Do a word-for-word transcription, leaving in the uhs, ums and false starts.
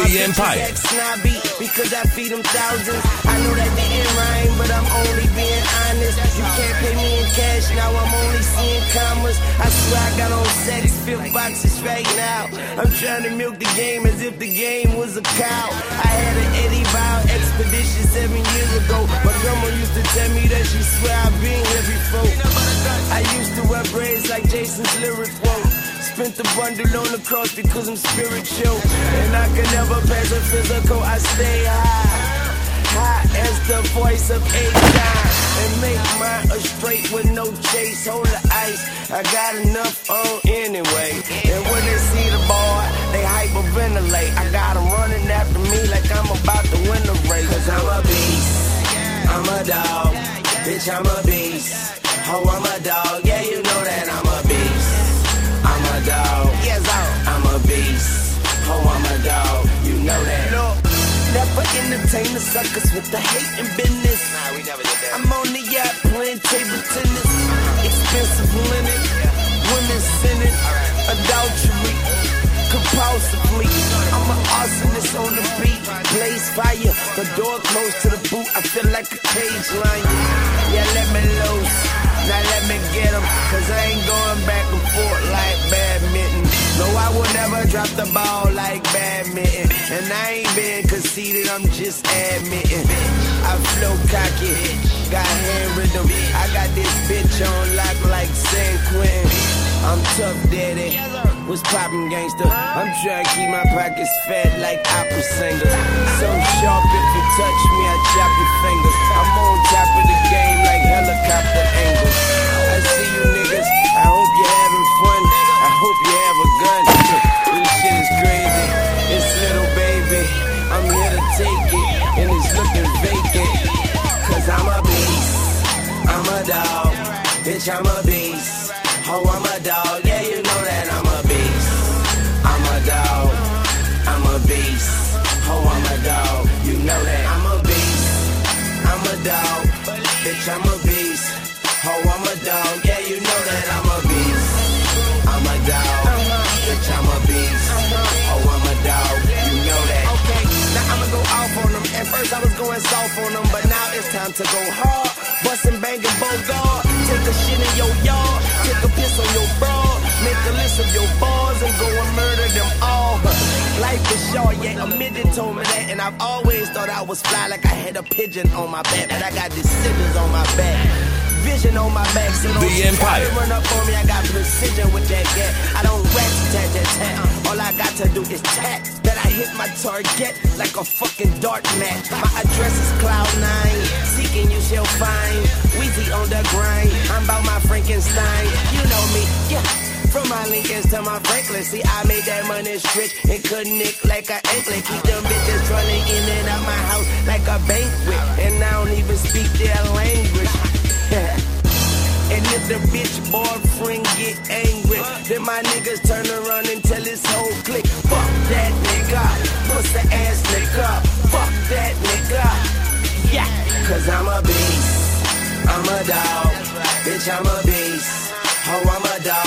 The Empire. Act snobby because I feed them thousands. I know that didn't rhyme, but I'm only being honest. You can't pay me in cash, now I'm only seeing commas. I swear I got on sex, fifth boxes right now. I'm trying to milk the game as if the game was a cow. I had an Eddie Bauer expedition seven years ago. My grandma used to tell me that she swear I've been here before. I used to wear braids like Jason's lyric quote. Spent the bundle on the cross because I'm spiritual. And I can never pass a physical, I stay high. High as the voice of A-Time. And make mine a straight with no chase. Hold the ice, I got enough on anyway. And when they see the boy, they hyperventilate. I got them running after me like I'm about to win the race. Cause I'm a beast, I'm a dog. Bitch, I'm a beast. Oh, I'm a dog, yeah, you know that I'm a beast. I'm a dog, yes, I'm a beast. Oh, I'm a dog, you know that. Look, never entertain the suckers with the hate and business. Nah, we never did that. I'm on the yacht playing table tennis. Expensive linen, women sinning, adultery, compulsively. I'm an arsonist on the beat, blaze fire. The door closed to the boot, I feel like a cage lion. Yeah, let me loose. Now let me get him, cause I ain't going back and forth like badminton. No, I will never drop the ball like badminton. And I ain't being conceited, I'm just admitting. I flow cocky, got hand rhythm. I got this bitch on lock like San Quentin. I'm tough daddy, what's poppin' gangster? I'm trying to keep my pockets fat like opera singers. So sharp if you touch me, I chop your fingers. I'm on top of the game like helicopter angles. I see you niggas, I hope you're having fun. I hope you have a gun. This shit is crazy, it's little baby. I'm here to take it, and it's looking vacant. Cause I'm a beast, I'm a dog. Bitch, I'm a beast. Oh, I'm a dog, yeah, you know that I'm a beast. I'm a dog, I'm a beast. Oh, I'm a dog, you know that I'm a beast. I'm a dog, bitch, I'm a beast. Oh, I'm a dog, yeah, you know that I'm a beast. I'm a dog, bitch, I'm a beast. Oh, I'm a dog, you know that. Okay, now I'ma go off on them. At first I was going soft on them, but now it's time to go hard. Bustin' bangin' Bogart, take a shit in your yard, take a piss on your broad, make a list of your bars and go and murder them all. Life is short, yeah, a midget told me that, and I've always thought I was fly like I had a pigeon on my back, but I got these scissors on my back. Vision on my back, so don't The Empire. run up on me, I got precision with that gat. I don't rat tat tat tat, all I got to do is tap. That I hit my target like a fucking dart match. My address is Cloud nine, seeking you shall find. Weezy on the grind, I'm about my Frankenstein. You know me, yeah. From my Lincolns to my Franklin, see I made that money stretch and couldn't nick like an anklet. Keep them bitches running in and out my house like a banquet, and I don't even speak their language. And if the bitch boyfriend get angry, then my niggas turn around and tell his whole clique, fuck that nigga, pussy ass nigga, fuck that nigga. Yeah, cause I'm a beast, I'm a dog, bitch I'm a beast. Oh, I'm a dog.